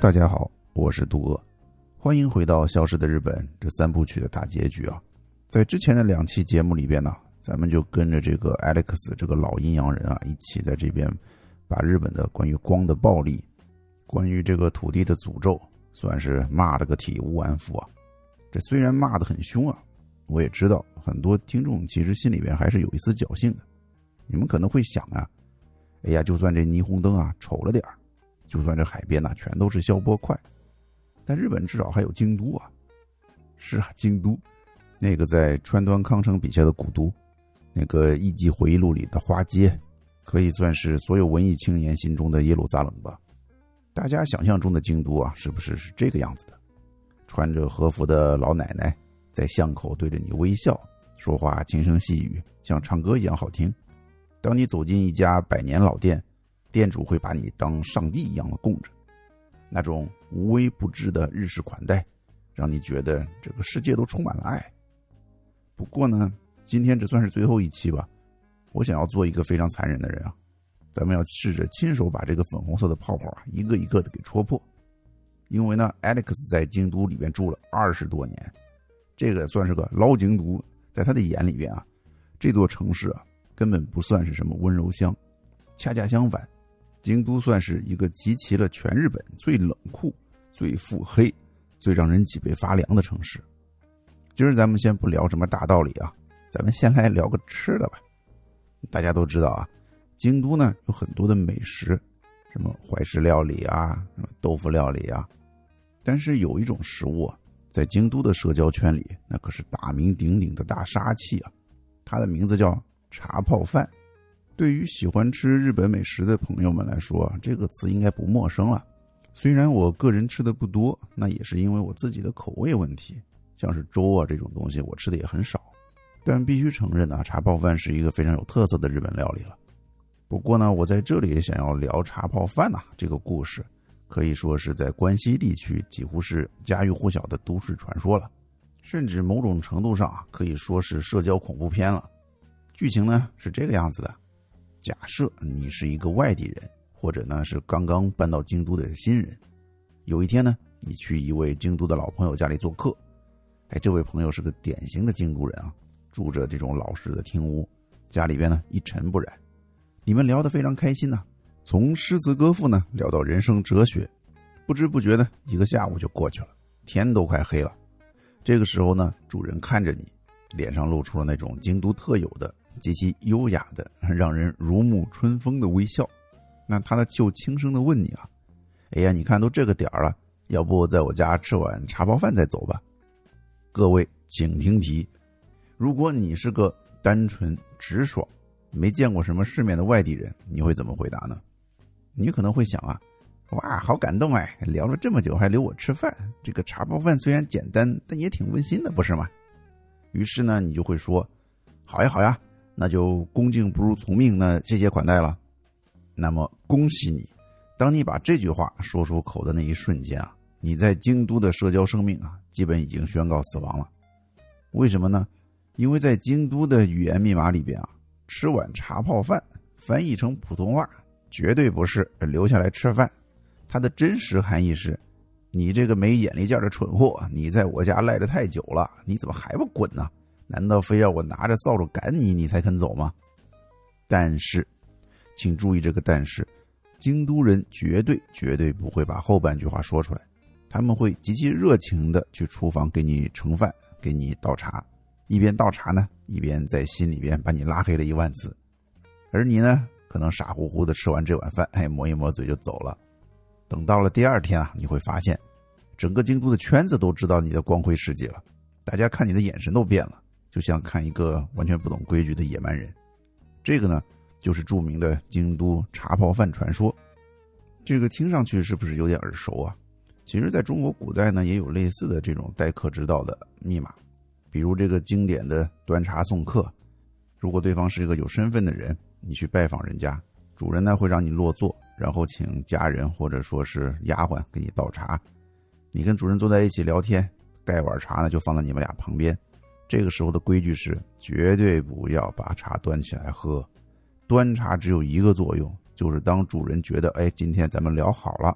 大家好，我是杜鄂，欢迎回到《消失的日本》这3部曲的大结局啊！在之前的2期节目里边呢，咱们就跟着这个 Alex 这个老阴阳人啊，一起在这边把日本的关于光的暴力，关于这个土地的诅咒，算是骂了个体无完肤啊！这虽然骂得很凶啊，我也知道很多听众其实心里边还是有一丝侥幸的。你们可能会想啊，哎呀，就算这霓虹灯啊丑了点儿，就算这海边啊全都是消波块，但日本至少还有京都啊。是啊，京都，那个在川端康成笔下的古都，那个艺伎回忆录里的花街，可以算是所有文艺青年心中的耶路撒冷吧。大家想象中的京都啊，是不是这个样子的？穿着和服的老奶奶在巷口对着你微笑，说话轻声细语，像唱歌一样好听。当你走进一家100年老店，店主会把你当上帝一样的供着，那种无微不至的日式款待，让你觉得这个世界都充满了爱。不过呢，今天这算是最后一期吧，我想要做一个非常残忍的人啊，咱们要试着亲手把这个粉红色的泡泡啊，一个一个的给戳破。因为呢 ，Alex 在京都里边住了20多年，这个算是个老京都，在他的眼里边啊，这座城市啊，根本不算是什么温柔乡，恰恰相反，京都算是一个集齐了全日本最冷酷、最腹黑、最让人脊背发凉的城市。今儿咱们先不聊什么大道理啊，咱们先来聊个吃的吧。大家都知道啊，京都呢有很多的美食，什么怀石料理啊，什么豆腐料理啊，但是有一种食物啊，在京都的社交圈里，那可是大名鼎鼎的大杀器啊，它的名字叫茶泡饭。对于喜欢吃日本美食的朋友们来说，这个词应该不陌生了。虽然我个人吃的不多，那也是因为我自己的口味问题，像是粥啊这种东西我吃的也很少。但必须承认啊，茶泡饭是一个非常有特色的日本料理了。不过呢，我在这里想要聊茶泡饭啊这个故事，可以说是在关西地区几乎是家喻户晓的都市传说了，甚至某种程度上啊，可以说是社交恐怖片了。剧情呢是这个样子的：假设你是一个外地人，或者呢是刚刚搬到京都的新人，有一天呢，你去一位京都的老朋友家里做客。这位朋友是个典型的京都人啊，住着这种老式的厅屋，家里边呢一尘不染。你们聊得非常开心呢，从诗词歌赋呢聊到人生哲学，不知不觉呢一个下午就过去了，天都快黑了。这个时候呢，主人看着你，脸上露出了那种京都特有的极其优雅的让人如沐春风的微笑。那他呢就轻声的问你啊，哎呀，你看都这个点儿了，要不在我家吃碗茶泡饭再走吧。各位请听题，如果你是个单纯直爽没见过什么世面的外地人，你会怎么回答呢？你可能会想啊，哇，好感动哎，聊了这么久还留我吃饭，这个茶泡饭虽然简单，但也挺温馨的，不是吗？于是呢，你就会说，好呀好呀，那就恭敬不如从命，那谢谢款待了。那么恭喜你，当你把这句话说出口的那一瞬间啊，你在京都的社交生命啊，基本已经宣告死亡了。为什么呢？因为在京都的语言密码里边啊，吃碗茶泡饭翻译成普通话绝对不是留下来吃饭，它的真实含义是，你这个没眼力见的蠢货，你在我家赖得太久了，你怎么还不滚呢？难道非要我拿着扫帚赶你，你才肯走吗？但是请注意这个但是，京都人绝对不会把后半句话说出来，他们会极其热情的去厨房给你盛饭，给你倒茶，一边倒茶呢，一边在心里边把你拉黑了1万次。而你呢，可能傻乎乎的吃完这碗饭，抹一抹嘴就走了。等到了第2天啊，你会发现整个京都的圈子都知道你的光辉事迹了，大家看你的眼神都变了，就像看一个完全不懂规矩的野蛮人。这个呢，就是著名的京都茶泡饭传说。这个听上去是不是有点耳熟啊？其实在中国古代呢，也有类似的这种待客之道的密码，比如这个经典的端茶送客。如果对方是一个有身份的人，你去拜访人家，主人呢会让你落座，然后请家人或者说是丫鬟给你倒茶。你跟主人坐在一起聊天，盖碗茶呢就放在你们俩旁边。这个时候的规矩是绝对不要把茶端起来喝，端茶只有一个作用，就是当主人觉得今天咱们聊好了，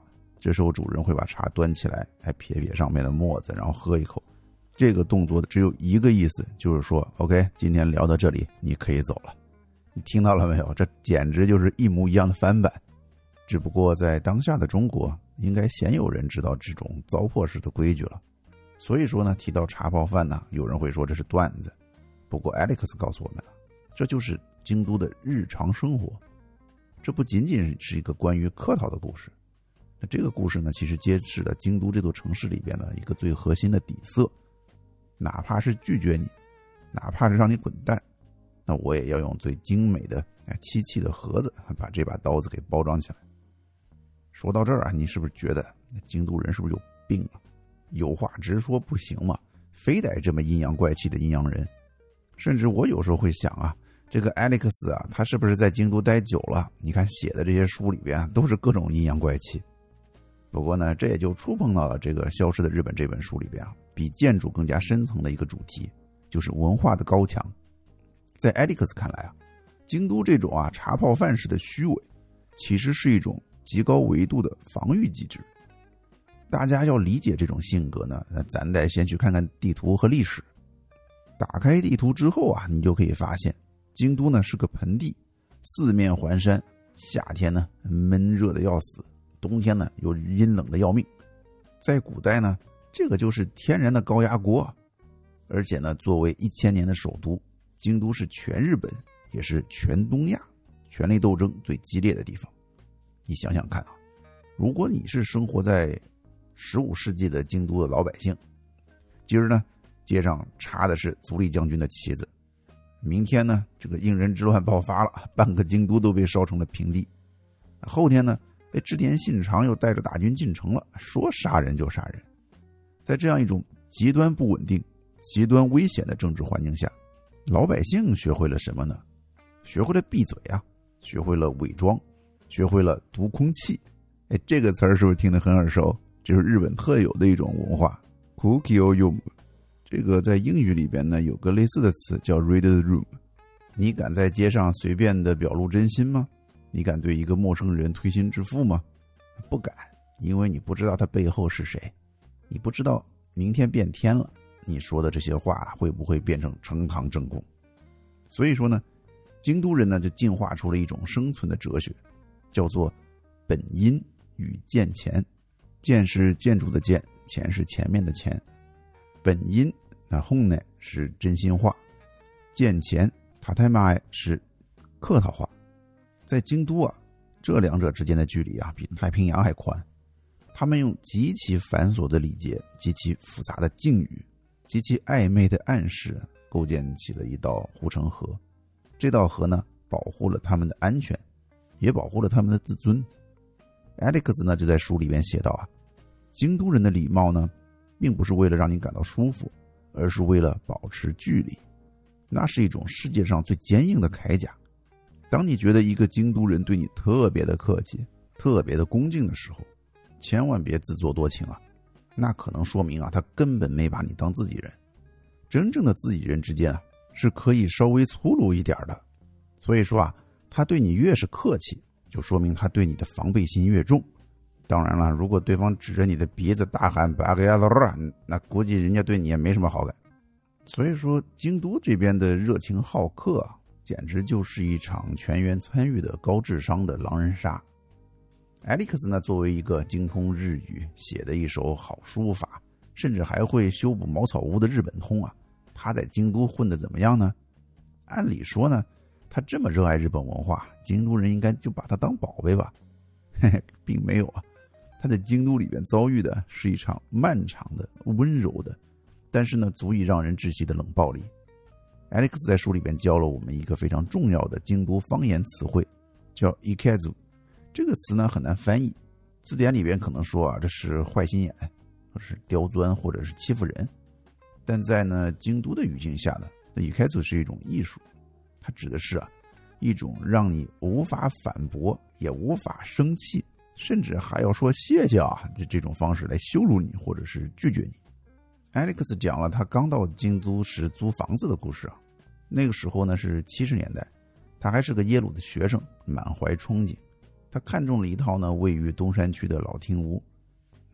这时候主人会把茶端起来，还撇撇上面的沫子，然后喝一口。这个动作只有一个意思，就是说 OK， 今天聊到这里，你可以走了。你听到了没有？这简直就是一模一样的翻版。只不过在当下的中国，应该鲜有人知道这种糟粕式的规矩了。所以说呢，提到茶泡饭呢，有人会说这是段子。不过 Alex 告诉我们了，这就是京都的日常生活。这不仅仅是一个关于客套的故事，那这个故事呢，其实揭示了京都这座城市里边的一个最核心的底色。哪怕是拒绝你，哪怕是让你滚蛋，那我也要用最精美的漆器的盒子把这把刀子给包装起来。说到这儿啊，你是不是觉得京都人是不是有病啊？有话直说不行吗？非得这么阴阳怪气的阴阳人？甚至我有时候会想啊，这个 Alex 啊，他是不是在京都待久了？你看写的这些书里边都是各种阴阳怪气。不过呢，这也就触碰到了这个《消失的日本》这本书里边啊，比建筑更加深层的一个主题，就是文化的高墙。在 Alex 看来啊，京都这种茶泡饭式的虚伪，其实是一种极高维度的防御机制。大家要理解这种性格呢，咱得先去看看地图和历史。打开地图之后啊，你就可以发现，京都呢是个盆地，四面环山，夏天呢闷热的要死，冬天呢又阴冷的要命。在古代呢，这个就是天然的高压锅。而且呢，作为1000年的首都，京都是全日本也是全东亚权力斗争最激烈的地方。你想想看啊，如果你是生活在15世纪的京都的老百姓，今儿呢街上插的是足利将军的旗子，明天呢这个应仁之乱爆发了，半个京都都被烧成了平地，后天呢织田信长又带着大军进城了，说杀人就杀人。在这样一种极端不稳定、极端危险的政治环境下，老百姓学会了什么呢？学会了闭嘴啊，学会了伪装，学会了读空气。这个词儿是不是听得很耳熟？这是日本特有的一种文化 Kukyo-yomu。 这个在英语里边呢有个类似的词叫 read the room。 你敢在街上随便的表露真心吗？你敢对一个陌生人推心置腹吗？不敢，因为你不知道他背后是谁，你不知道明天变天了，你说的这些话会不会变成呈堂证供。所以说呢，京都人呢就进化出了一种生存的哲学，叫做本因与见前。见是建筑的见，前是前面的前。本因那honne呢是真心话，见前tatemae是客套话。在京都啊，这两者之间的距离啊比太平洋还宽。他们用极其繁琐的礼节、极其复杂的敬语、极其暧昧的暗示，构建起了一道护城河。这道河呢，保护了他们的安全，也保护了他们的自尊。Alex 呢就在书里面写道啊，京都人的礼貌呢，并不是为了让你感到舒服，而是为了保持距离。那是一种世界上最坚硬的铠甲。当你觉得一个京都人对你特别的客气、特别的恭敬的时候，千万别自作多情啊，那可能说明啊，他根本没把你当自己人。真正的自己人之间啊，是可以稍微粗鲁一点的。所以说啊，他对你越是客气，就说明他对你的防备心越重。当然了，如果对方指着你的鼻子大喊巴格亚罗拉，那估计人家对你也没什么好感。所以说，京都这边的热情好客啊，简直就是一场全员参与的高智商的狼人杀。Alex 呢，作为一个精通日语、写的一手好书法，甚至还会修补茅草屋的日本通啊，他在京都混得怎么样呢？按理说呢，他这么热爱日本文化，京都人应该就把他当宝贝吧。嘿嘿，并没有啊。他在京都里边遭遇的是一场漫长的、温柔的，但是呢，足以让人窒息的冷暴力。Alex 在书里边教了我们一个非常重要的京都方言词汇，叫 ikazu。这个词呢很难翻译，字典里边可能说啊，这是坏心眼，或者是刁钻，或者是欺负人。但在呢京都的语境下呢，ikazu是一种艺术，它指的是啊一种让你无法反驳，也无法生气，甚至还要说谢谢啊这种方式来羞辱你，或者是拒绝你。Alex 讲了他刚到京都时租房子的故事啊。那个时候呢是70年代，他还是个耶鲁的学生，满怀憧憬。他看中了一套呢位于东山区的老厅屋，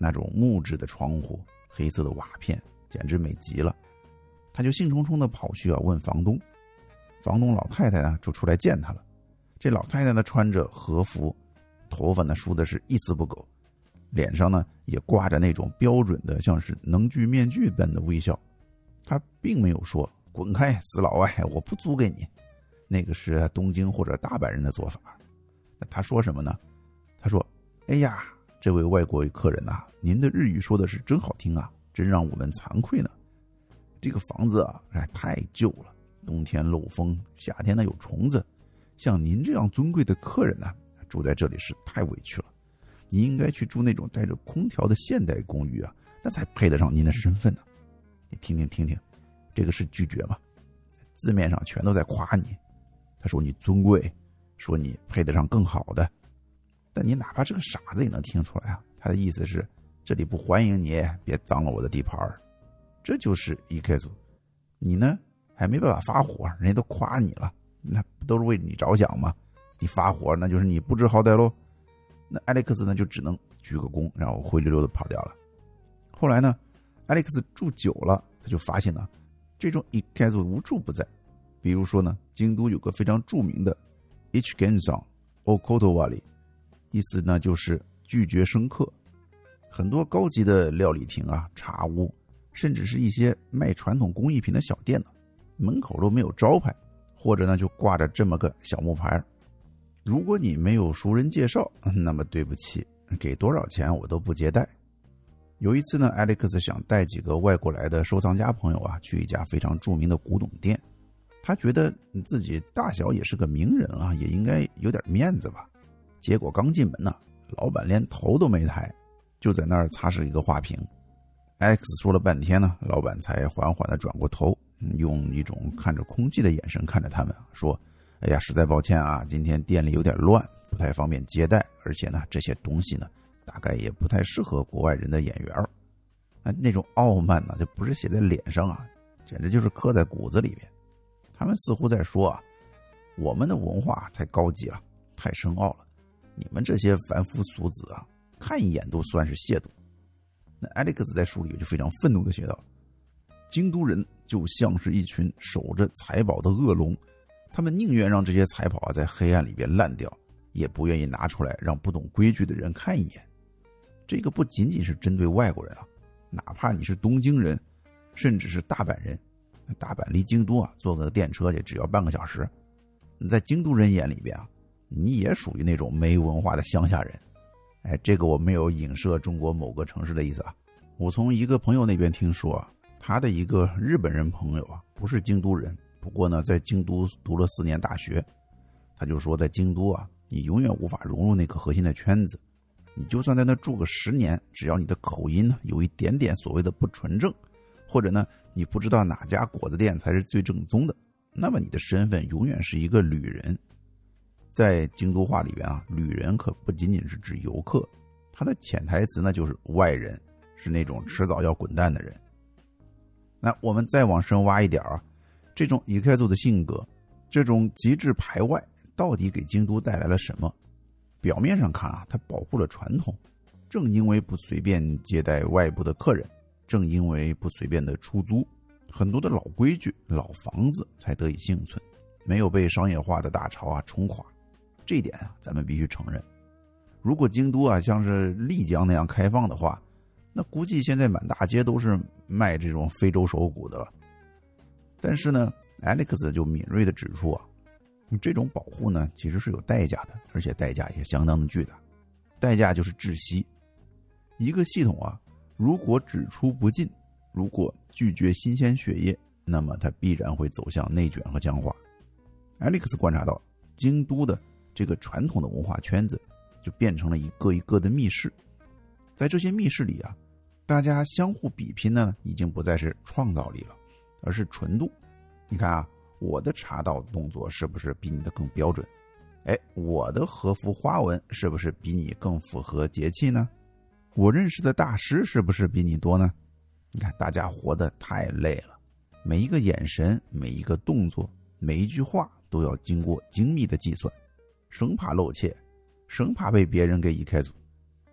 那种木质的窗户，黑色的瓦片，简直美极了。他就兴冲冲地跑去问房东。房东老太太呢就出来见他了。这老太太呢穿着和服，头发呢梳的是一丝不苟，脸上呢也挂着那种标准的像是能剧面具般的微笑。她并没有说滚开死老外，我不租给你，那个是东京或者大阪人的做法。那她说什么呢？她说，哎呀，这位外国客人啊，您的日语说的是真好听啊，真让我们惭愧呢。这个房子啊太旧了，冬天漏风，夏天呢有虫子，像您这样尊贵的客人呢，住在这里是太委屈了。你应该去住那种带着空调的现代公寓啊，那才配得上您的身份呢。你听听，这个是拒绝吗？字面上全都在夸你。他说你尊贵，说你配得上更好的。但你哪怕是个傻子也能听出来啊，他的意思是这里不欢迎你，别脏了我的地盘。这就是一开组，你呢还没办法发火，人家都夸你了，那不都是为你着想吗？你发火那就是你不知好歹咯。那艾利克斯呢就只能鞠个躬，然后灰溜溜的跑掉了。后来呢，艾利克斯住久了，他就发现呢，这种一开组无处不在。比如说呢，京都有个非常著名的 Ichigen-san Okotowari， 意思呢就是拒绝生客。很多高级的料理厅啊、茶屋，甚至是一些卖传统工艺品的小店呢，门口都没有招牌，或者呢就挂着这么个小木牌。如果你没有熟人介绍，那么对不起，给多少钱我都不接待。有一次呢，艾利克斯想带几个外国来的收藏家朋友啊，去一家非常著名的古董店。他觉得自己大小也是个名人啊，也应该有点面子吧。结果刚进门呢，老板连头都没抬，就在那儿擦拭一个花瓶。Alex 说了半天呢，老板才缓缓地转过头，用一种看着空气的眼神看着他们，说：“哎呀，实在抱歉啊，今天店里有点乱，不太方便接待，而且呢，这些东西呢，大概也不太适合国外人的眼缘。”那种傲慢呢，就不是写在脸上啊，简直就是刻在骨子里边。他们似乎在说啊，我们的文化太高级了，太深奥了，你们这些凡夫俗子啊，看一眼都算是亵渎。那艾利克斯在书里就非常愤怒地写道：京都人就像是一群守着财宝的恶龙，他们宁愿让这些财宝啊在黑暗里边烂掉，也不愿意拿出来让不懂规矩的人看一眼。这个不仅仅是针对外国人啊，哪怕你是东京人，甚至是大阪人，大阪离京都啊坐个电车也只要半个小时，在京都人眼里边啊，你也属于那种没文化的乡下人。哎，这个我没有影射中国某个城市的意思啊。我从一个朋友那边听说啊，他的一个日本人朋友啊，不是京都人，不过呢在京都读了4年大学。他就说在京都啊，你永远无法融入那个核心的圈子，你就算在那住个10年，只要你的口音呢有一点点所谓的不纯正，或者呢你不知道哪家果子店才是最正宗的，那么你的身份永远是一个旅人。在京都话里边啊，旅人可不仅仅是指游客，它的潜台词呢就是外人，是那种迟早要滚蛋的人。那我们再往深挖一点啊，这种伊开族的性格，这种极致排外，到底给京都带来了什么？表面上看啊，它保护了传统，正因为不随便接待外部的客人，正因为不随便的出租，很多的老规矩、老房子才得以幸存，没有被商业化的大潮啊冲垮。这一点啊，咱们必须承认。如果京都啊像是丽江那样开放的话，那估计现在满大街都是卖这种非洲手鼓的了。但是呢 Alex 就敏锐地指出啊，这种保护呢其实是有代价的，而且代价也相当的巨大。代价就是窒息。一个系统啊，如果只出不进，如果拒绝新鲜血液，那么它必然会走向内卷和僵化。Alex 观察到，京都的这个传统的文化圈子就变成了一个一个的密室。在这些密室里啊，大家相互比拼呢，已经不再是创造力了，而是纯度。你看啊，我的茶道动作是不是比你的更标准？哎，我的和服花纹是不是比你更符合节气呢？我认识的大师是不是比你多呢？你看，大家活得太累了，每一个眼神，每一个动作，每一句话都要经过精密的计算，生怕露怯，生怕被别人给移开组。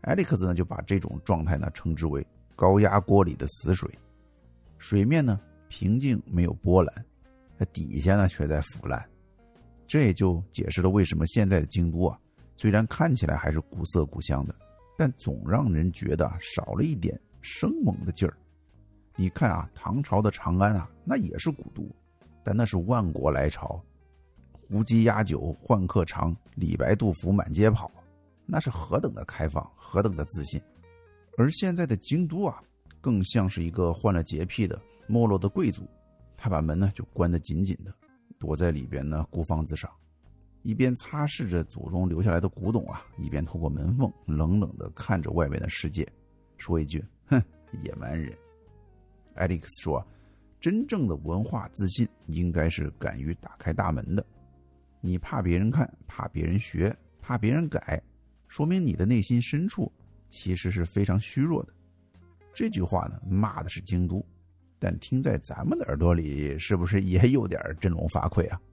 艾利克斯呢就把这种状态呢称之为高压锅里的死水，水面呢平静没有波澜，底下呢却在腐烂。这也就解释了为什么现在的京都啊，虽然看起来还是古色古香的，但总让人觉得少了一点生猛的劲儿。你看啊，唐朝的长安啊，那也是古都，但那是万国来朝，胡姬压酒换客长，李白杜甫满街跑，那是何等的开放，何等的自信。而现在的京都啊，更像是一个患了洁癖的没落的贵族，他把门呢就关得紧紧的，躲在里边呢孤芳自赏，一边擦拭着祖宗留下来的古董啊，一边透过门缝冷冷地看着外面的世界，说一句：哼，野蛮人。艾利克斯说，真正的文化自信应该是敢于打开大门的。你怕别人看，怕别人学，怕别人改，说明你的内心深处其实是非常虚弱的。这句话呢，骂的是京都，但听在咱们的耳朵里，是不是也有点振聋发聩啊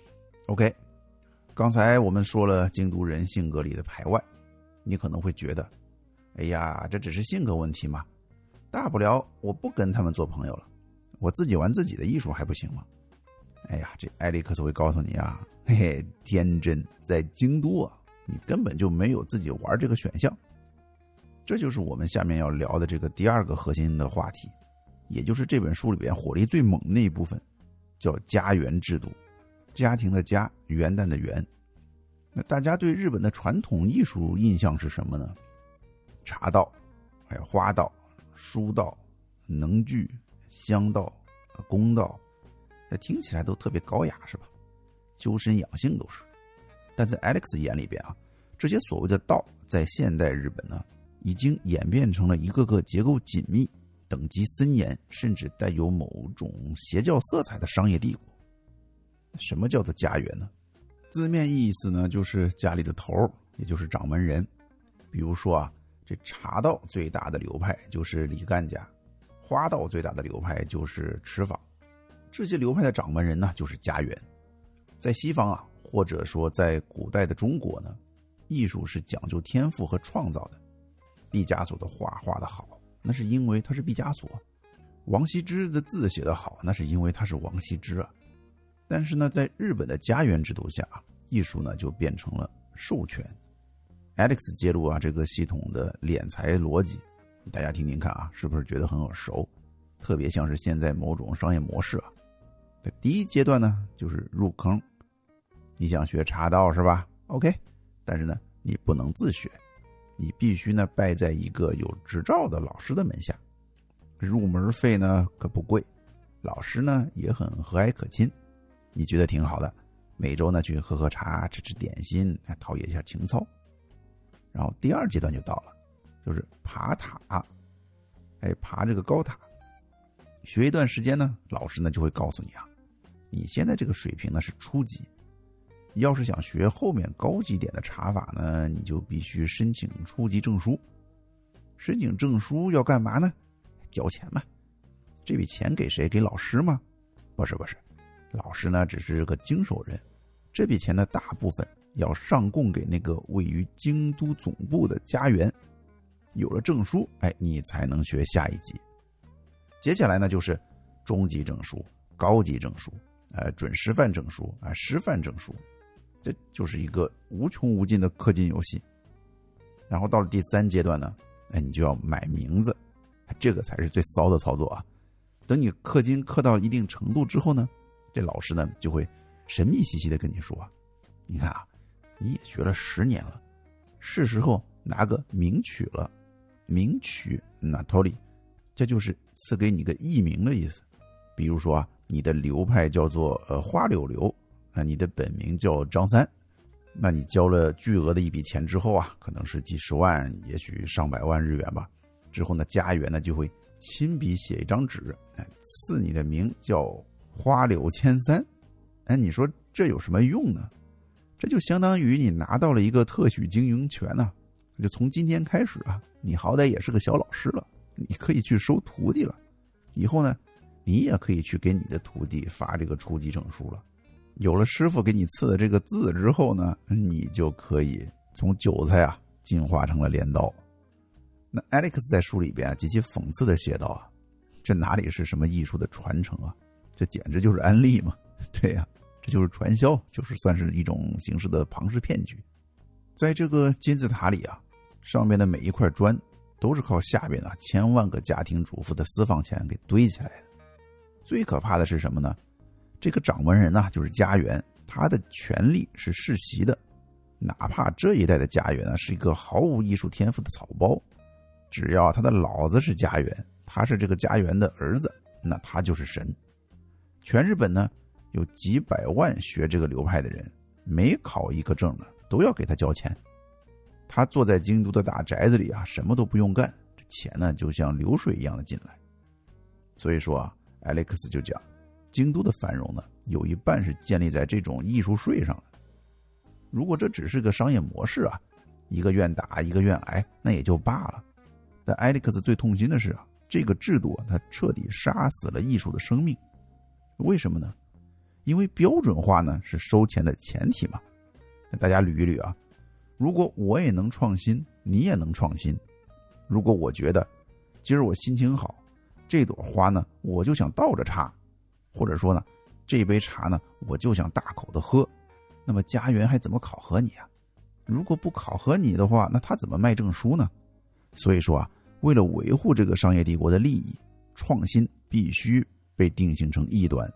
？OK， 刚才我们说了京都人性格里的排外，你可能会觉得，哎呀，这只是性格问题嘛，大不了我不跟他们做朋友了，我自己玩自己的艺术还不行吗？哎呀，这艾利克斯会告诉你啊，嘿嘿，天真，在京都啊，你根本就没有自己玩这个选项。这就是我们下面要聊的这个第二个核心的话题，也就是这本书里边火力最猛的那一部分，叫家园制度。家庭的家，元旦的元。那大家对日本的传统艺术印象是什么呢？茶道，还有花道、书道、能剧、香道、宫道，听起来都特别高雅，是吧？修身养性都是。但在 Alex 眼里边啊，这些所谓的道在现代日本呢，已经演变成了一个个结构紧密、等级森严，甚至带有某种邪教色彩的商业帝国。什么叫做家园呢？字面意思呢，就是家里的头，也就是掌门人。比如说啊，这茶道最大的流派就是李干家，花道最大的流派就是持坊。这些流派的掌门人呢，就是家园。在西方啊，或者说在古代的中国呢，艺术是讲究天赋和创造的。毕加索的画画得好，那是因为他是毕加索；王羲之的字写得好，那是因为他是王羲之啊。但是呢，在日本的家园制度下，艺术呢就变成了授权。Alex 揭露啊这个系统的敛财逻辑，大家听听看啊，是不是觉得很耳熟？特别像是现在某种商业模式啊。在第一阶段呢，就是入坑。你想学茶道是吧 ？OK， 但是呢，你不能自学，你必须呢拜在一个有执照的老师的门下。入门费呢可不贵，老师呢也很和蔼可亲。你觉得挺好的，每周呢去喝喝茶，吃吃点心，陶冶一下情操。然后第二阶段就到了，就是爬塔，爬这个高塔。学一段时间呢，老师呢就会告诉你啊，你现在这个水平呢是初级，要是想学后面高级点的茶法呢，你就必须申请初级证书。申请证书要干嘛呢？交钱嘛。这笔钱给谁？给老师吗？不是，老师呢只是个经手人，这笔钱的大部分要上供给那个位于京都总部的家园。有了证书，你才能学下一级。接下来呢就是中级证书、高级证书、准师范证书、师范证书，这就是一个无穷无尽的氪金游戏。然后到了第三阶段呢，你就要买名字，这个才是最骚的操作啊。等你氪金氪到一定程度之后呢，这老师呢就会神秘兮兮的跟你说，你看啊，你也学了10年了，是时候拿个名曲了。名曲那托里，这就是赐给你个艺名的意思。比如说啊，你的流派叫做花柳流，你的本名叫张三。那你交了巨额的一笔钱之后啊，可能是几十万，也许上百万日元吧。之后呢，家园呢就会亲笔写一张纸，赐你的名叫花柳千三。你说这有什么用呢？这就相当于你拿到了一个特许经营权啊。就从今天开始啊，你好歹也是个小老师了，你可以去收徒弟了。以后呢，你也可以去给你的徒弟发这个初级证书了。有了师傅给你赐的这个字之后呢，你就可以从韭菜啊进化成了镰刀。 那 Alex 在书里边啊极其讽刺的写道啊，这哪里是什么艺术的传承啊，这简直就是安利嘛。对呀，这就是传销，就是算是一种形式的庞氏骗局。在这个金字塔里啊，上面的每一块砖都是靠下边啊千万个家庭主妇的私房钱给堆起来的。最可怕的是什么呢？这个掌门人呢，就是家园，他的权力是世袭的，哪怕这一代的家园是一个毫无艺术天赋的草包，只要他的老子是家园，他是这个家园的儿子，那他就是神。全日本呢有几百万学这个流派的人，每考一个证呢都要给他交钱。他坐在京都的大宅子里啊，什么都不用干，这钱呢就像流水一样的进来。所以说啊，Alex 就讲，京都的繁荣呢有一半是建立在这种艺术税上的。如果这只是个商业模式啊，一个愿打一个愿挨，那也就罢了。但 Alex 最痛心的是啊，这个制度它彻底杀死了艺术的生命。为什么呢？因为标准化呢是收钱的前提嘛。那大家捋一捋啊，如果我也能创新，你也能创新。如果我觉得今儿我心情好，这朵花呢我就想倒着插，或者说呢这杯茶呢我就想大口的喝，那么家园还怎么考核你啊？如果不考核你的话，那他怎么卖证书呢？所以说啊，为了维护这个商业帝国的利益，创新必须被定性成异端。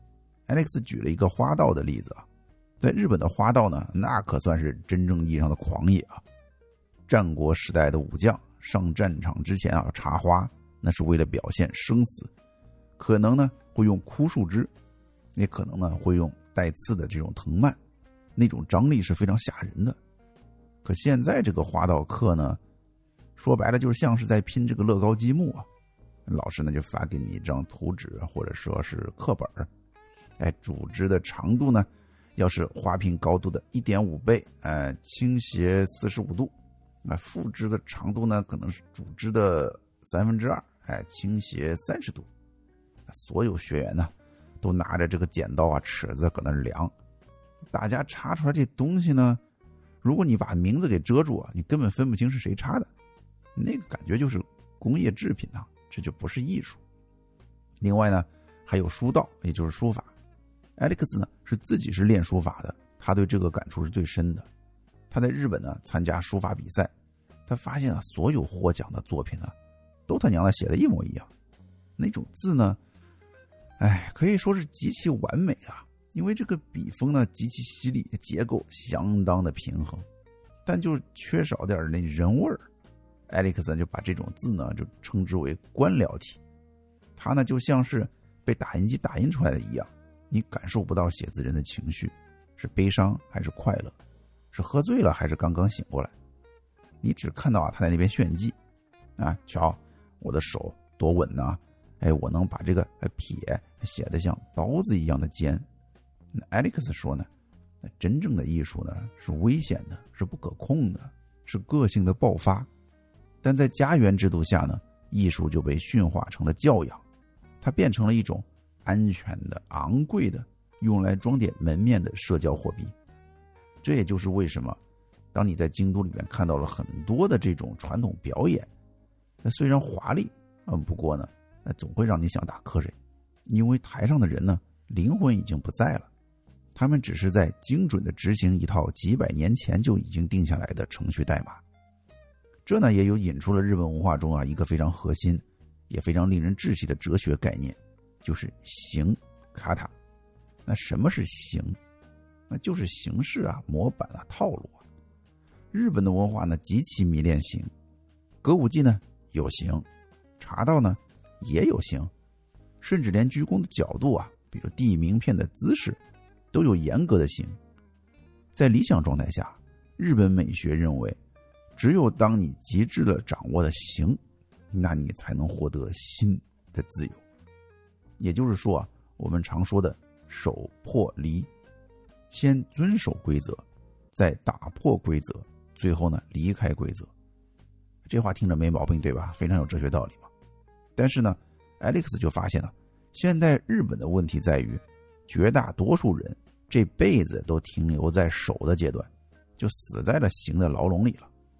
Alex 举了一个花道的例子啊，在日本的花道呢，那可算是真正意义上的狂野啊。战国时代的武将上战场之前啊插花，那是为了表现生死，可能呢会用枯树枝，也可能呢会用带刺的这种藤蔓，那种张力是非常吓人的。可现在这个花道课呢，说白了就是像是在拼这个乐高积木啊。老师呢就发给你一张图纸或者说是课本，主枝的长度呢要是花瓶高度的 1.5 倍，倾斜45度，副枝的长度呢可能是主枝的2/3，倾斜30度。所有学员呢都拿着这个剪刀啊尺子搁那量，大家插出来这东西呢，如果你把名字给遮住啊，你根本分不清是谁插的，那个感觉就是工业制品啊，这就不是艺术。另外呢还有书道，也就是书法。Alex 呢是自己是练书法的，他对这个感触是最深的。他在日本呢参加书法比赛，他发现啊所有获奖的作品呢都他娘的写的一模一样，那种字呢可以说是极其完美啊，因为这个笔锋呢极其犀利，结构相当的平衡，但就缺少点那人味儿。Alex 就把这种字呢就称之为官僚体，它呢就像是被打印机打印出来的一样，你感受不到写字人的情绪，是悲伤还是快乐，是喝醉了还是刚刚醒过来，你只看到他在那边炫技啊，瞧我的手多稳呐，我能把这个撇写得像刀子一样的尖。那 Alex 说呢，真正的艺术呢是危险的，是不可控的，是个性的爆发。但在家园制度下呢，艺术就被驯化成了教养，它变成了一种安全的、昂贵的、用来装点门面的社交货币。这也就是为什么当你在京都里面看到了很多的这种传统表演，那虽然华丽，不过呢那总会让你想打瞌睡，因为台上的人呢灵魂已经不在了，他们只是在精准的执行一套几百年前就已经定下来的程序代码。这呢也有引出了日本文化中一个非常核心也非常令人窒息的哲学概念，就是形卡塔。那什么是形？那就是形式模板套路日本的文化呢极其迷恋形，歌舞伎呢有形，茶道呢也有形，甚至连鞠躬的角度比如递名片的姿势都有严格的形。在理想状态下，日本美学认为只有当你极致地掌握了形，那你才能获得心的自由。也就是说我们常说的守破离，先遵守规则，再打破规则，最后呢离开规则。这话听着没毛病对吧？非常有哲学道理嘛。但是呢 Alex 就发现了现代日本的问题在于，绝大多数人这辈子都停留在守的阶段，就死在了形的牢笼里了。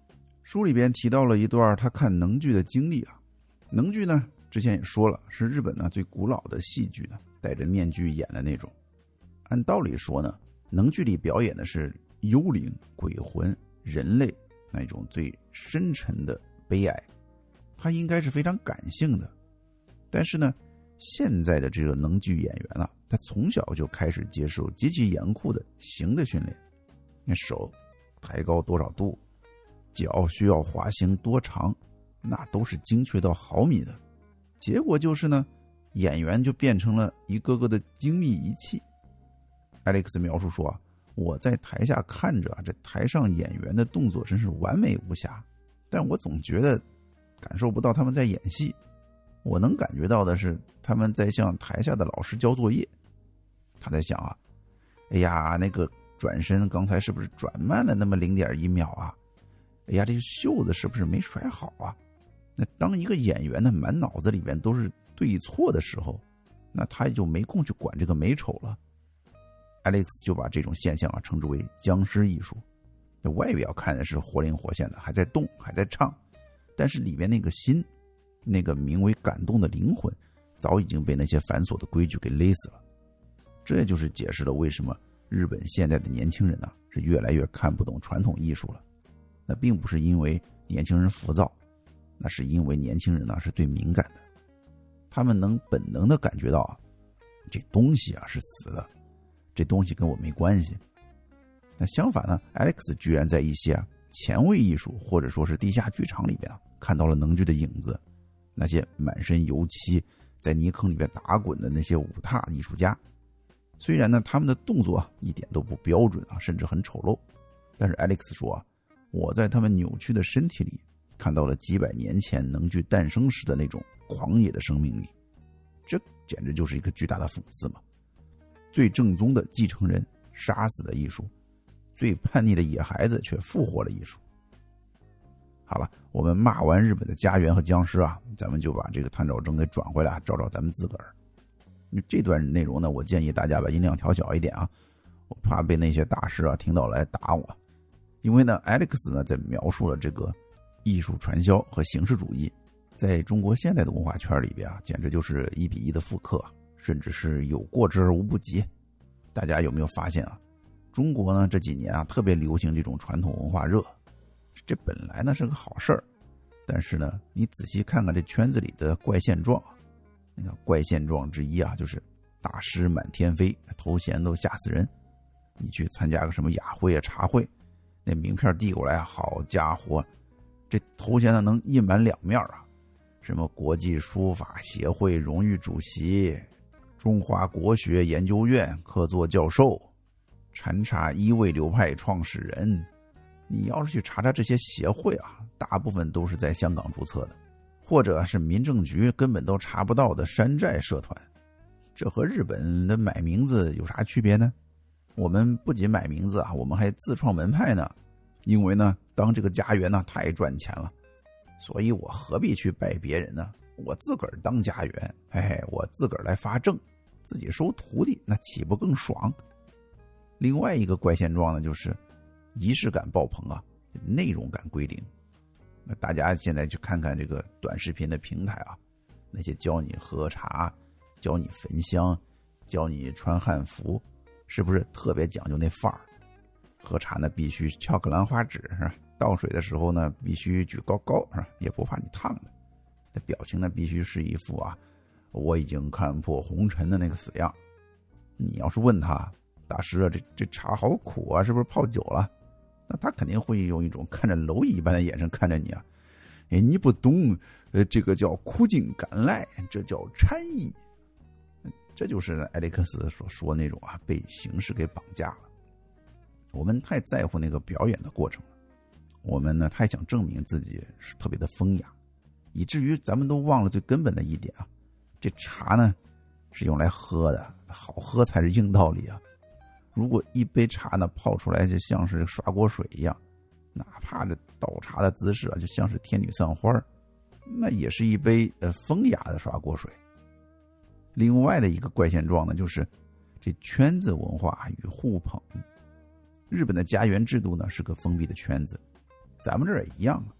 书里边提到了一段他看能剧的经历啊。能剧呢，之前也说了，是日本呢最古老的戏剧呢，戴着面具演的那种。按道理说呢，能剧里表演的是幽灵、鬼魂、人类那种最深沉的悲哀，它应该是非常感性的。但是呢，现在的这个能剧演员啊，他从小就开始接受极其严酷的形的训练，那手抬高多少度，脚需要滑行多长，那都是精确到毫米的。结果就是呢，演员就变成了一个个的精密仪器。Alex 描述说啊，我在台下看着这台上演员的动作真是完美无瑕，但我总觉得感受不到他们在演戏，我能感觉到的是他们在向台下的老师交作业。他在想啊，哎呀，那个转身刚才是不是转慢了那么 0.1 秒啊？哎呀，这袖子是不是没甩好啊？那当一个演员的满脑子里边都是对错的时候，那他就没空去管这个美丑了。Alex 就把这种现象啊称之为僵尸艺术。那外表看的是活灵活现的，还在动，还在唱，但是里面那个心，那个名为感动的灵魂，早已经被那些繁琐的规矩给勒死了。这就是解释了为什么日本现在的年轻人呢是越来越看不懂传统艺术了。那并不是因为年轻人浮躁，那是因为年轻人呢是最敏感的，他们能本能的感觉到啊，这东西啊是死的，这东西跟我没关系。那相反呢 ，Alex 居然在一些前卫艺术或者说是地下剧场里边看到了能剧的影子。那些满身油漆在泥坑里边打滚的那些舞踏艺术家，虽然呢他们的动作一点都不标准啊，甚至很丑陋，但是 Alex 说啊，我在他们扭曲的身体里看到了几百年前能剧诞生时的那种狂野的生命力。这简直就是一个巨大的讽刺嘛！最正宗的继承人杀死的艺术，最叛逆的野孩子却复活了艺术。好了，我们骂完日本的家园和僵尸啊，咱们就把这个探照灯给转回来，照照咱们自个儿。这段内容呢，我建议大家把音量调小一点啊，我怕被那些大师啊听到来打我。因为呢 Alex 呢在描述了这个艺术传销和形式主义在中国现代的文化圈里边啊，简直就是1比1的复刻，甚至是有过之而无不及。大家有没有发现啊？中国呢这几年啊特别流行这种传统文化热，这本来呢是个好事儿，但是呢你仔细看看这圈子里的怪现状，那个怪现状之一啊，就是大师满天飞，头衔都吓死人。你去参加个什么雅会啊茶会，那名片递过来，好家伙，这头衔呢能印满2面啊！什么国际书法协会荣誉主席、中华国学研究院客座教授、禅茶一味流派创始人。你要是去查查这些协会啊，大部分都是在香港注册的，或者是民政局根本都查不到的山寨社团。这和日本的买名字有啥区别呢？我们不仅买名字啊，我们还自创门派呢。因为呢，当这个家园呢太赚钱了，所以我何必去拜别人呢？我自个儿当家园，嘿嘿，我自个儿来发证，自己收徒弟，那岂不更爽？另外一个怪现状呢，就是仪式感爆棚啊，内容感归零。那大家现在去看看这个短视频的平台啊，那些教你喝茶、教你焚香、教你穿汉服，是不是特别讲究那范儿？喝茶呢必须翘个兰花指，是吧？倒水的时候呢必须举高高，是吧？也不怕你烫的。那表情呢必须是一副啊，我已经看破红尘的那个死样。你要是问他，大师啊，这茶好苦啊，是不是泡久了？那他肯定会用一种看着蝼蚁一般的眼神看着你啊。哎，你不懂，这个叫苦尽甘来，这叫禅意。这就是艾利克斯所说那种啊，被形式给绑架了。我们太在乎那个表演的过程了，我们呢太想证明自己是特别的风雅，以至于咱们都忘了最根本的一点啊，这茶呢是用来喝的，好喝才是硬道理啊。如果一杯茶呢泡出来就像是刷锅水一样，哪怕这倒茶的姿势啊就像是天女散花，那也是一杯风雅的刷锅水。另外的一个怪现状呢，就是这圈子文化与互捧。日本的家园制度呢是个封闭的圈子，咱们这儿也一样，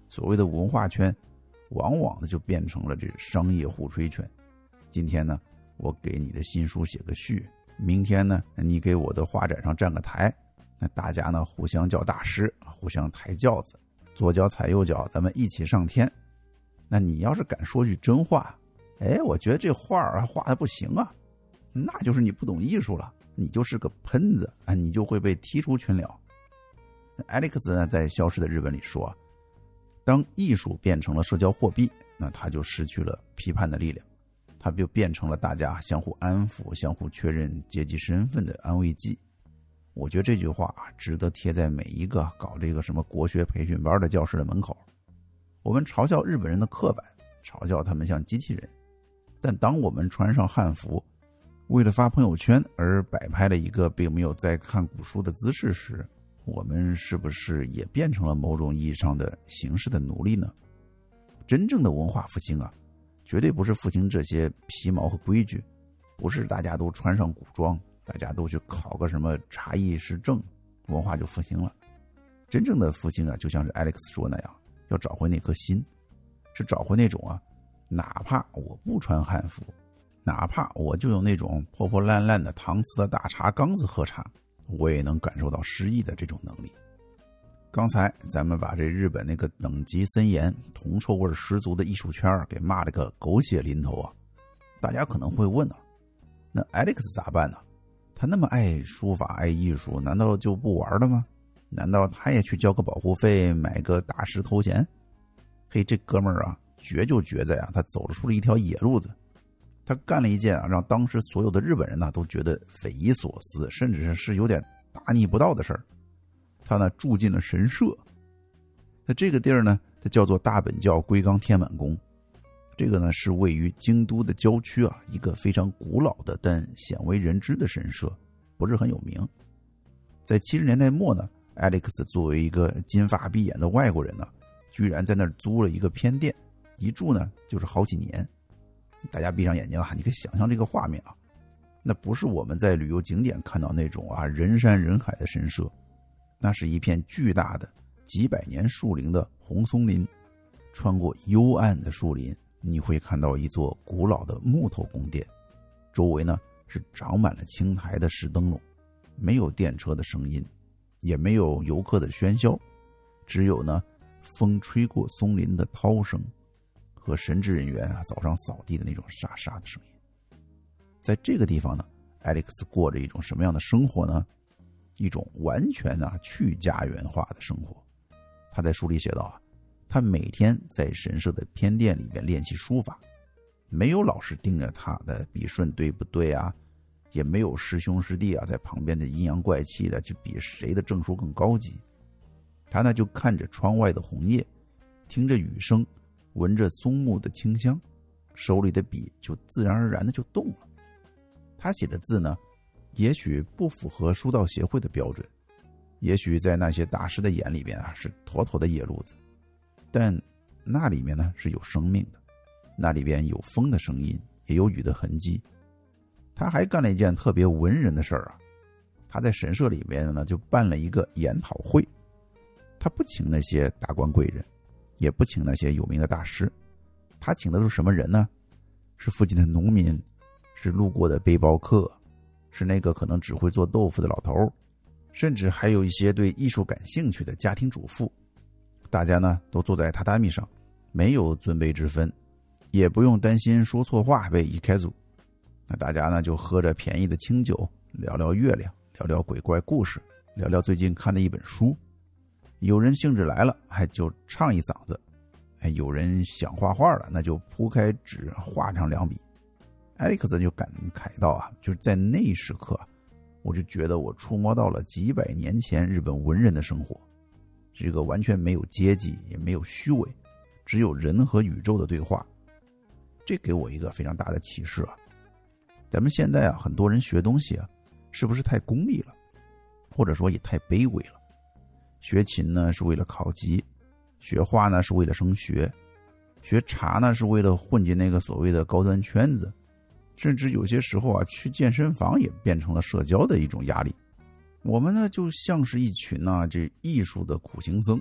所谓的文化圈往往就变成了这商业互吹圈。今天呢，我给你的新书写个序，明天呢，你给我的画展上站个台，那大家呢互相叫大师，互相抬轿子，左脚踩右脚，咱们一起上天。那你要是敢说句真话，我觉得这画画的不行啊，那就是你不懂艺术了，你就是个喷子啊，你就会被踢出群聊。Alex 呢在《消失的日本》里说，当艺术变成了社交货币，那它就失去了批判的力量，它就变成了大家相互安抚、相互确认阶级身份的安慰剂。我觉得这句话值得贴在每一个搞这个什么国学培训班的教室的门口。我们嘲笑日本人的刻板，嘲笑他们像机器人，但当我们穿上汉服，为了发朋友圈而摆拍了一个并没有在看古书的姿势时，我们是不是也变成了某种意义上的形式的奴隶呢？真正的文化复兴啊，绝对不是复兴这些皮毛和规矩，不是大家都穿上古装，大家都去考个什么茶艺师证，文化就复兴了。真正的复兴啊，就像是 Alex 说那样，要找回那颗心，是找回那种哪怕我不穿汉服，哪怕我就用那种破破烂烂的搪瓷的大茶缸子喝茶，我也能感受到诗意的这种能力。刚才咱们把这日本那个等级森严、铜臭味十足的艺术圈给骂了个狗血淋头啊！大家可能会问那 Alex 咋办呢？他那么爱书法、爱艺术，难道就不玩了吗？难道他也去交个保护费，买个大师头衔？嘿，这哥们儿绝就绝在他走出了一条野路子。他干了一件让当时所有的日本人都觉得匪夷所思，甚至是有点大逆不道的事儿。他呢住进了神社。那这个地儿呢，它叫做大本教龟冈天满宫。这个呢是位于京都的郊区一个非常古老的但鲜为人知的神社，不是很有名。在70年代末呢，Alex 作为一个金发碧眼的外国人呢，居然在那儿租了一个偏殿，一住呢就是好几年。大家闭上眼睛你可以想象这个画面那不是我们在旅游景点看到那种人山人海的神社，那是一片巨大的几百年树龄的红松林。穿过幽暗的树林，你会看到一座古老的木头宫殿，周围呢是长满了青苔的石灯笼，没有电车的声音，也没有游客的喧嚣，只有呢风吹过松林的涛声和神职人员早上扫地的那种沙沙的声音。在这个地方呢 Alex 过着一种什么样的生活呢？一种完全去家园化的生活。他在书里写到他每天在神社的偏殿里面练习书法，没有老师盯着他的笔顺对不对也没有师兄师弟在旁边的阴阳怪气的去比谁的证书更高级。他呢就看着窗外的红叶，听着雨声，闻着松木的清香，手里的笔就自然而然的就动了。他写的字呢，也许不符合书道协会的标准，也许在那些大师的眼里边是妥妥的野路子，但那里面呢是有生命的，那里边有风的声音，也有雨的痕迹。他还干了一件特别文人的事儿他在神社里面呢就办了一个研讨会。他不请那些达官贵人，也不请那些有名的大师，他请的都是什么人呢？是附近的农民，是路过的背包客，是那个可能只会做豆腐的老头，甚至还有一些对艺术感兴趣的家庭主妇。大家呢都坐在榻榻米上，没有尊卑之分，也不用担心说错话被一开组。那大家呢就喝着便宜的清酒，聊聊月亮，聊聊鬼怪故事，聊聊最近看的一本书。有人兴致来了还就唱一嗓子，有人想画画了，那就铺开纸画上两笔。 Alex 就感慨到就是在那一时刻我就觉得我触摸到了几百年前日本文人的生活，这个完全没有阶级，也没有虚伪，只有人和宇宙的对话。这给我一个非常大的启示咱们现在很多人学东西是不是太功利了，或者说也太卑微了？学琴呢是为了考级，学画呢是为了升学，学茶呢是为了混进那个所谓的高端圈子，甚至有些时候去健身房也变成了社交的一种压力。我们呢就像是一群这艺术的苦行僧，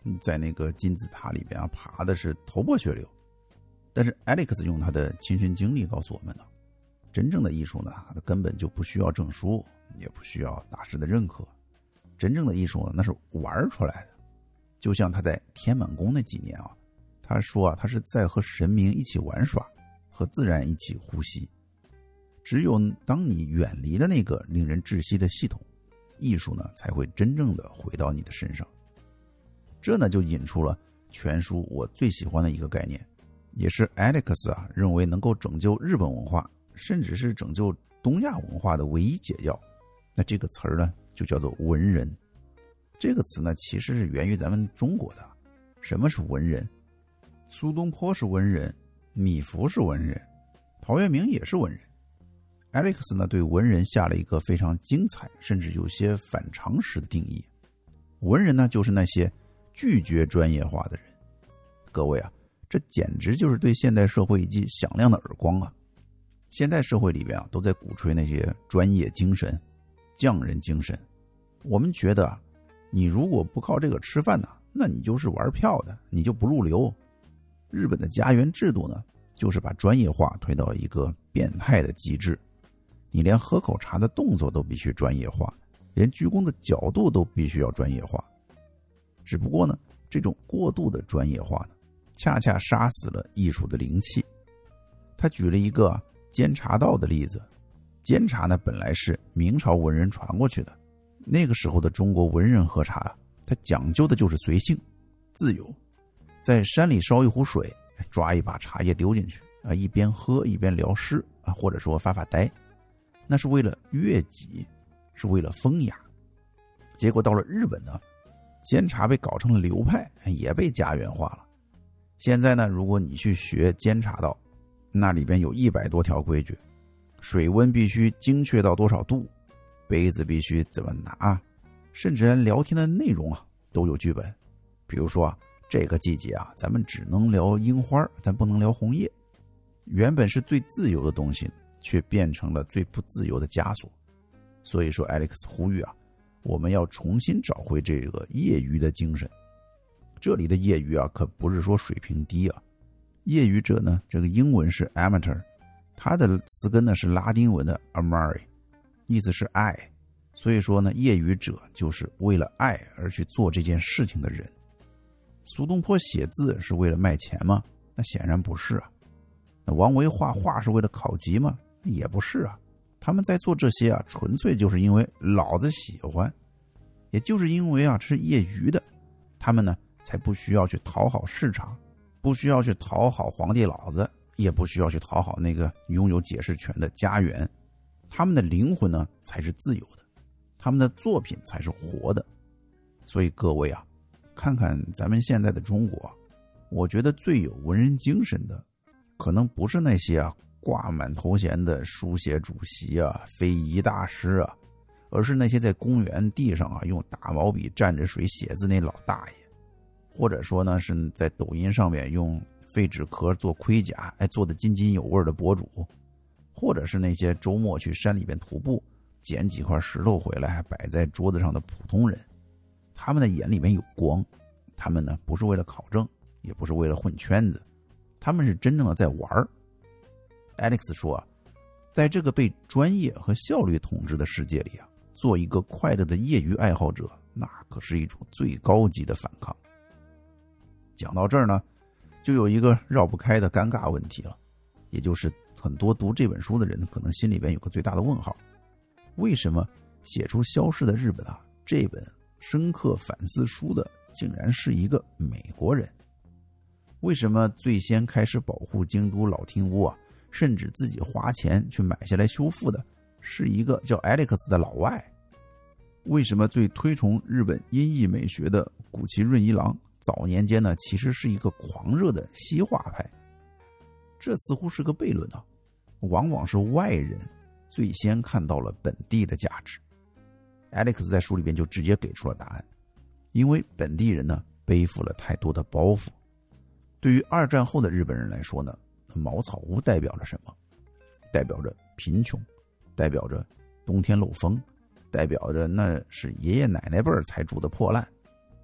在那个金字塔里边啊爬的是头破血流。但是 Alex 用他的亲身经历告诉我们呢，真正的艺术呢，它根本就不需要证书，也不需要大师的认可。真正的艺术呢，那是玩出来的。就像他在天满宫那几年啊，他说啊，他是在和神明一起玩耍，和自然一起呼吸。只有当你远离了那个令人窒息的系统，艺术呢才会真正的回到你的身上。这呢就引出了全书我最喜欢的一个概念，也是 Alex 啊认为能够拯救日本文化，甚至是拯救东亚文化的唯一解药。那这个词儿呢就叫做文人。这个词呢其实是源于咱们中国的。什么是文人？苏东坡是文人，米芾是文人，陶渊明也是文人。Alex 呢对文人下了一个非常精彩甚至有些反常识的定义。文人呢就是那些拒绝专业化的人。各位啊，这简直就是对现代社会一记响亮的耳光啊！现代社会里边啊都在鼓吹那些专业精神、匠人精神。我们觉得你如果不靠这个吃饭呢，那你就是玩票的，你就不入流。日本的家园制度呢，就是把专业化推到一个变态的极致。你连喝口茶的动作都必须专业化，连鞠躬的角度都必须要专业化。只不过呢，这种过度的专业化呢，恰恰杀死了艺术的灵气。他举了一个监察道的例子。监察呢本来是明朝文人传过去的，那个时候的中国文人喝茶，他讲究的就是随性自由，在山里烧一壶水，抓一把茶叶丢进去啊，一边喝一边聊诗啊，或者说发发呆。那是为了悦己，是为了风雅。结果到了日本呢，监察被搞成了流派，也被家园化了。现在呢，如果你去学监察道，那里边有100多条规矩，水温必须精确到多少度，杯子必须怎么拿，甚至连聊天的内容啊都有剧本。比如说啊，这个季节啊，咱们只能聊樱花，咱不能聊红叶。原本是最自由的东西，却变成了最不自由的枷锁。所以说 Alex 呼吁啊，我们要重新找回这个业余的精神。这里的业余啊，可不是说水平低啊。业余者呢，这个英文是 amateur， 它的词根呢是拉丁文的 amare， 意思是爱。所以说呢，业余者就是为了爱而去做这件事情的人。苏东坡写字是为了卖钱吗？那显然不是啊。那王维画画是为了考级吗？也不是啊。他们在做这些啊，纯粹就是因为老子喜欢，也就是因为啊是业余的，他们呢才不需要去讨好市场，不需要去讨好皇帝老子，也不需要去讨好那个拥有解释权的家园。他们的灵魂呢才是自由的，他们的作品才是活的。所以各位啊，看看咱们现在的中国，我觉得最有文人精神的，可能不是那些啊挂满头衔的书写主席啊、非遗大师啊，而是那些在公园地上啊用大毛笔蘸着水写字那老大爷，或者说呢是在抖音上面用废纸壳做盔甲，做得津津有味的博主，或者是那些周末去山里边徒步，捡几块石头回来还摆在桌子上的普通人。他们的眼里面有光，他们呢不是为了考证，也不是为了混圈子，他们是真正的在玩。Alex 说啊，在这个被专业和效率统治的世界里啊，做一个快乐的业余爱好者，那可是一种最高级的反抗。讲到这儿呢，就有一个绕不开的尴尬问题了，也就是很多读这本书的人可能心里边有个最大的问号：为什么写出《消失的日本》啊这本深刻反思书的竟然是一个美国人？为什么最先开始保护京都老町屋啊，甚至自己花钱去买下来修复的是一个叫 Alex 的老外？为什么最推崇日本阴翳美学的谷崎润一郎早年间呢其实是一个狂热的西化派？这似乎是个悖论啊，往往是外人最先看到了本地的价值。Alex 在书里边就直接给出了答案，因为本地人呢背负了太多的包袱。对于二战后的日本人来说呢，茅草屋代表着什么？代表着贫穷，代表着冬天漏风，代表着那是爷爷奶奶辈儿才住的破烂。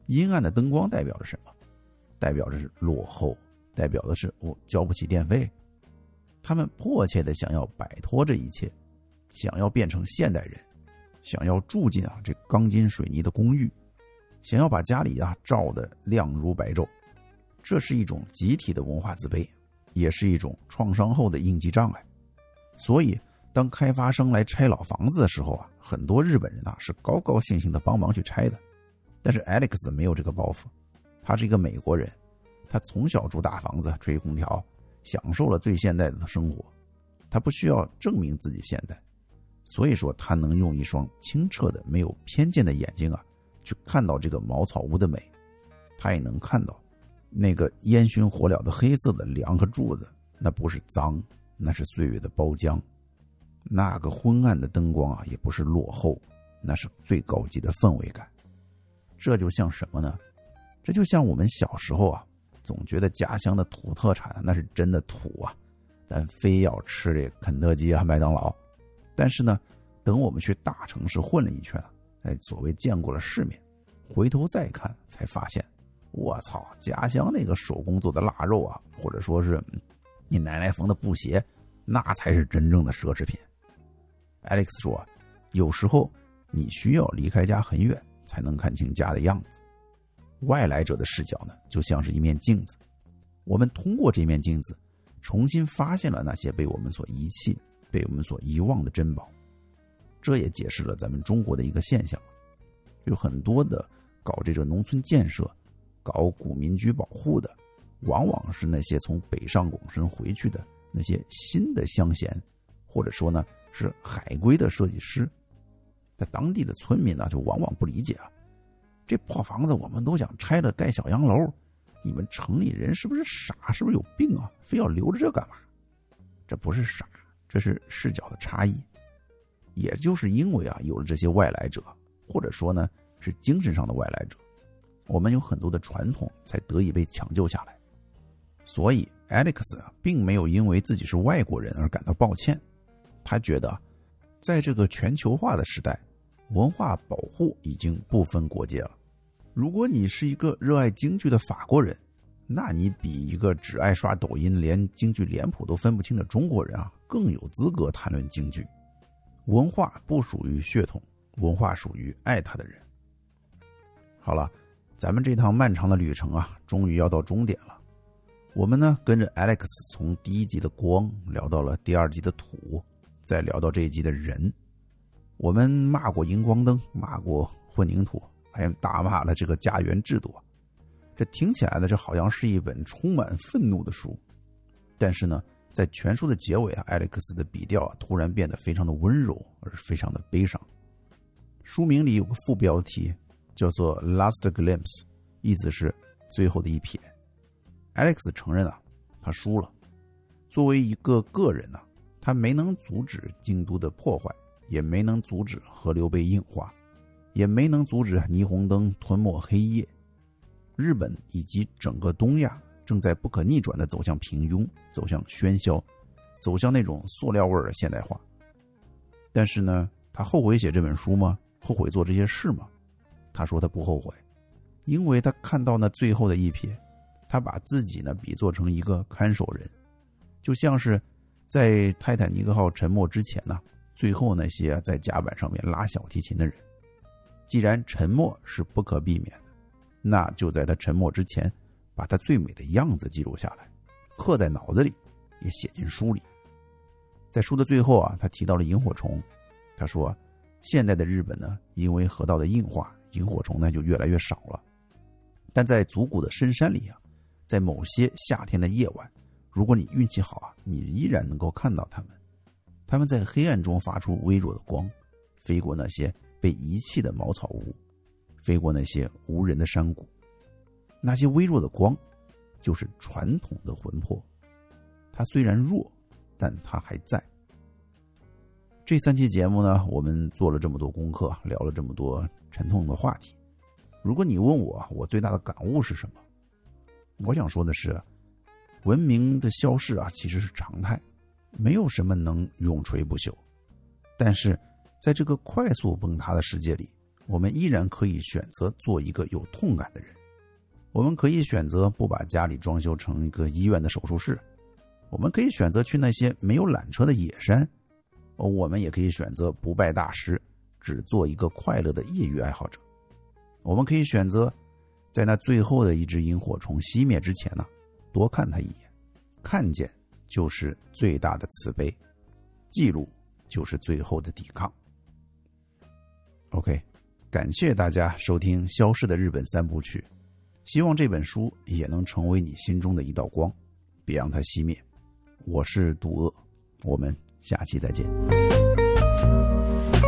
阴暗的灯光代表着什么？代表着是落后，代表的是我交不起电费。他们迫切的想要摆脱这一切，想要变成现代人，想要住进这钢筋水泥的公寓，想要把家里照得亮如白昼。这是一种集体的文化自卑，也是一种创伤后的应激障碍。所以当开发商来拆老房子的时候很多日本人是高高兴兴的帮忙去拆的。但是 Alex 没有这个包袱，他是一个美国人，他从小住大房子，吹空调，享受了最现代的生活，他不需要证明自己现代，所以说他能用一双清澈的没有偏见的眼睛去看到这个茅草屋的美。他也能看到那个烟熏火燎的黑色的梁和柱子，那不是脏，那是岁月的包浆。那个昏暗的灯光也不是落后，那是最高级的氛围感。这就像什么呢？这就像我们小时候总觉得家乡的土特产那是真的土咱非要吃这肯德基麦当劳。但是呢，等我们去大城市混了一圈所谓见过了世面，回头再看才发现，我操，家乡那个手工做的腊肉或者说是你奶奶缝的布鞋，那才是真正的奢侈品。 Alex 说有时候你需要离开家很远才能看清家的样子。外来者的视角呢，就像是一面镜子，我们通过这面镜子重新发现了那些被我们所遗弃、被我们所遗忘的珍宝。这也解释了咱们中国的一个现象，有很多的搞这个农村建设、搞古民居保护的，往往是那些从北上广深回去的那些新的乡贤，或者说呢是海归的设计师。在当地的村民就往往不理解这破房子我们都想拆了盖小洋楼，你们城里人是不是傻，是不是有病非要留着这干嘛？这不是傻，这是视角的差异。也就是因为有了这些外来者，或者说呢是精神上的外来者，我们有很多的传统才得以被抢救下来。所以 Alex 并没有因为自己是外国人而感到抱歉，他觉得在这个全球化的时代，文化保护已经不分国界了。如果你是一个热爱京剧的法国人，那你比一个只爱刷抖音连京剧脸谱都分不清的中国人更有资格谈论京剧。文化不属于血统，文化属于爱它的人。好了，咱们这趟漫长的旅程终于要到终点了。我们呢跟着 Alex 从第一集的光聊到了第二集的土，再聊到这一集的人。我们骂过荧光灯，骂过混凝土，还大骂了这个家园制度。这听起来呢，这好像是一本充满愤怒的书。但是呢，在全书的结尾Alex 的笔调突然变得非常的温柔，而非常的悲伤。书名里有个副标题叫做 Last Glimpse， 意思是最后的一瞥。Alex 承认他输了。作为一个个人他没能阻止京都的破坏，也没能阻止河流被硬化，也没能阻止霓虹灯吞没黑夜。日本以及整个东亚正在不可逆转地走向平庸，走向喧嚣，走向那种塑料味的现代化。但是呢，他后悔写这本书吗？后悔做这些事吗？他说他不后悔，因为他看到那最后的一瞥，他把自己呢比作成一个看守人，就像是在泰坦尼克号沉没之前最后那些在甲板上面拉小提琴的人。既然沉没是不可避免的，那就在他沉没之前把他最美的样子记录下来，刻在脑子里，也写进书里。在书的最后他提到了萤火虫。他说现在的日本呢，因为河道的硬化，萤火虫呢就越来越少了。但在足谷的深山里在某些夏天的夜晚，如果你运气好你依然能够看到它们。它们在黑暗中发出微弱的光，飞过那些被遗弃的茅草屋，飞过那些无人的山谷。那些微弱的光就是传统的魂魄，它虽然弱，但它还在。这3期节目呢，我们做了这么多功课，聊了这么多沉痛的话题。如果你问我最大的感悟是什么，我想说的是，文明的消逝其实是常态，没有什么能永垂不朽。但是在这个快速崩塌的世界里， 我们依然可以选择做一个有痛感的人。我们可以选择不把家里装修成一个医院的手术室，我们可以选择去那些没有缆车的野山，我们也可以选择不拜大师，只做一个快乐的业余爱好者。我们可以选择在那最后的一只萤火虫熄灭之前呢，多看它一眼。看见就是最大的慈悲，记录就是最后的抵抗。OK， 感谢大家收听《消失的日本三部曲》，希望这本书也能成为你心中的一道光，别让它熄灭。我是杜鄂，我们下期再见。